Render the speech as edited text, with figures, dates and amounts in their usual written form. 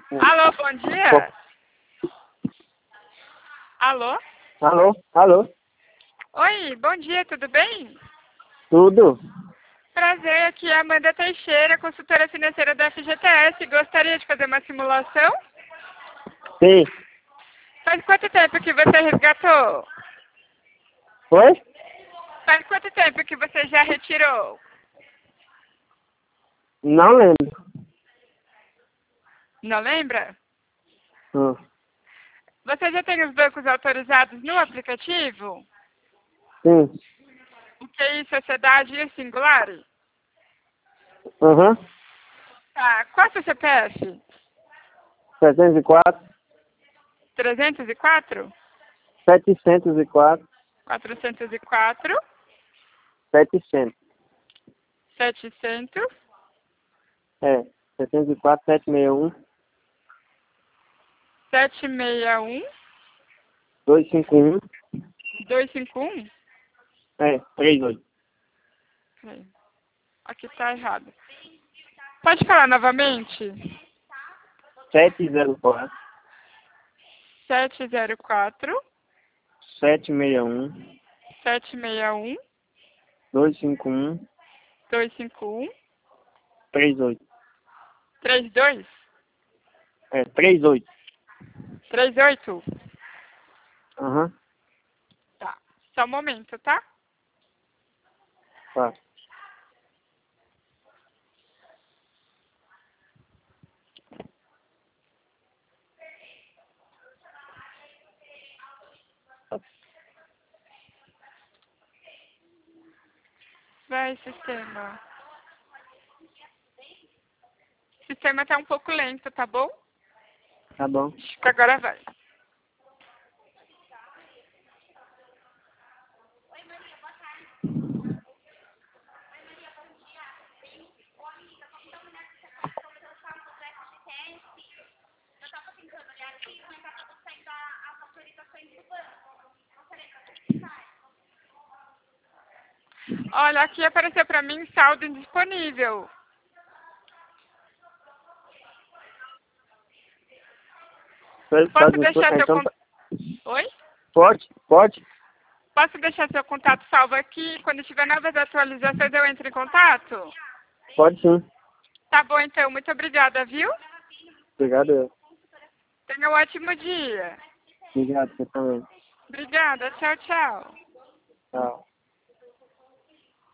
Alô, bom dia. Alô? Alô? Oi, bom dia, tudo bem? Tudo? Prazer, aqui é a Amanda Teixeira, consultora financeira da FGTS. Gostaria de fazer uma simulação? Sim. Faz quanto tempo que você resgatou? Oi? Faz quanto tempo que você já retirou? Não lembro. Não lembra? Hum. Você já tem os bancos autorizados no aplicativo? Sim. O QI, Sociedade e Singular? Aham. Tá, qual é o seu CPF? 304, 304? 704, 404? 700. 700? É. 704, 761, 761? 251. 251? É. 38. Peraí. Aqui tá errado. Pode falar novamente? 704, 704, 761, 761, 251, 251, 38. 32? É. 38. 38? Aham. Tá. Só um momento, tá? Tá. Vai, sistema. O sistema tá um pouco lento, tá bom? Tá bom. Acho que agora vai. Olha, aqui apareceu pra mim saldo indisponível. Posso deixar seu Então, contato... Oi? pode? Posso deixar seu contato salvo aqui? Quando tiver novas atualizações eu entro em contato? Pode sim. Tá bom, então. Muito obrigada, viu? Obrigado. Tenha um ótimo dia. Obrigado, você também. Obrigada. Tchau, tchau. Tchau.